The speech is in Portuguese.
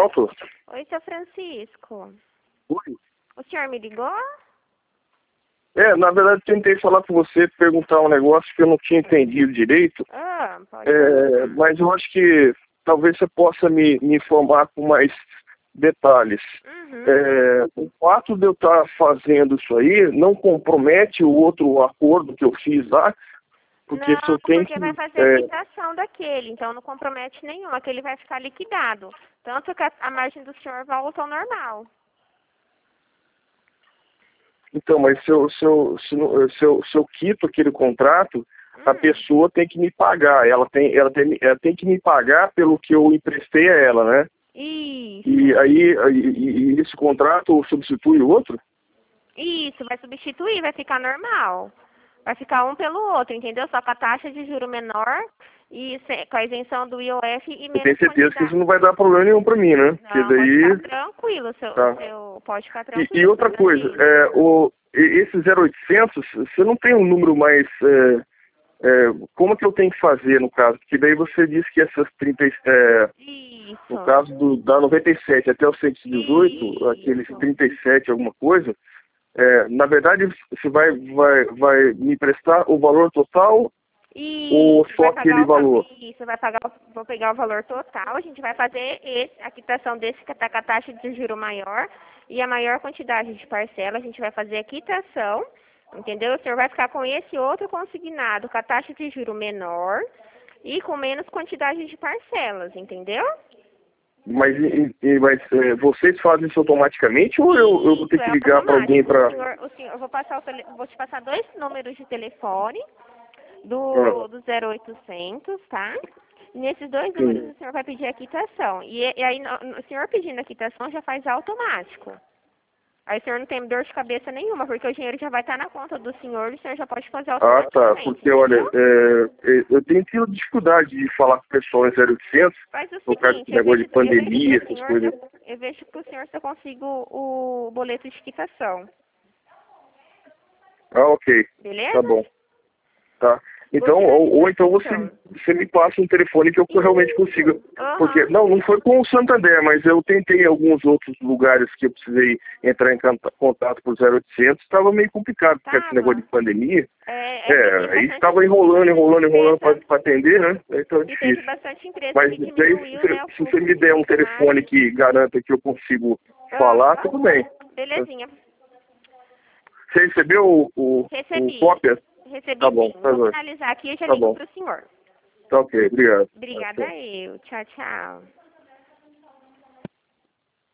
Pronto? Oi, seu Francisco. Oi. O senhor me ligou? Na verdade, tentei falar com você, perguntar um negócio que eu não tinha entendido direito. Pode. Mas eu acho que talvez você possa me informar com mais detalhes. O fato de eu estar fazendo isso aí não compromete o outro acordo que eu fiz lá? Porque Não, se eu tenho porque que... vai fazer a quitação daquele, então não compromete nenhum, aquele vai ficar liquidado. Tanto que a margem do senhor volta ao normal. Então, mas se eu quito aquele contrato, a pessoa tem que me pagar. Ela tem que me pagar pelo que eu emprestei a ela, né? Isso. E aí e esse contrato substitui o outro? Isso, vai substituir, vai ficar normal. Vai ficar um pelo outro, entendeu? Só com a taxa de juro menor e com a isenção do IOF e menos Tenho certeza quantidade. que isso não vai dar problema nenhum para mim, né? Não, Porque daí... pode ficar tranquilo, Tá. pode ficar tranquilo. E outra coisa, esse 0800, você não tem um número mais... como que eu tenho que fazer, no caso? Porque daí você disse que essas 30... Isso. no caso da 97 até o 118, aqueles 37 alguma coisa, na verdade, você vai me emprestar o valor total ou só aquele valor? Isso, vou pegar o valor total, a gente vai fazer a quitação desse que está com a taxa de juro maior e a maior quantidade de parcela, a gente vai fazer a quitação, entendeu? O senhor vai ficar com esse outro consignado com a taxa de juro menor e com menos quantidade de parcelas, entendeu? Mas vocês fazem isso automaticamente ou eu vou ter que ligar para alguém para... Eu vou te passar 2 números de telefone do 0800, tá? Nesses 2 números o senhor vai pedir a quitação. E aí o senhor pedindo a quitação já faz automático. Aí o senhor não tem dor de cabeça nenhuma, porque o dinheiro já vai estar na conta do senhor e o senhor já pode fazer automaticamente. Tá, porque olha, eu tenho tido dificuldade de falar com o pessoal em 0800, faz o por causa seguinte, desse negócio de pandemia, essas coisas. Eu vejo que o senhor só consigo o boleto de quitação. Ok. Beleza? Tá bom. Tá. Então, ou então você me passa um telefone que eu realmente consiga. Porque, não foi com o Santander, mas eu tentei em alguns outros lugares que eu precisei entrar em contato com o 0800, estava meio complicado, porque esse negócio de pandemia. Aí estava enrolando para atender, né? Então é difícil. Teve bastante empresa mas que daí, diminuiu, se você me der um telefone que garanta que eu consigo falar, tudo bem. Belezinha. Você recebeu o cópia? Recebi, tá bom, sim. Vou finalizar aqui e já ligo pro senhor. Tá ok, obrigado. Obrigada eu. Tchau, tchau.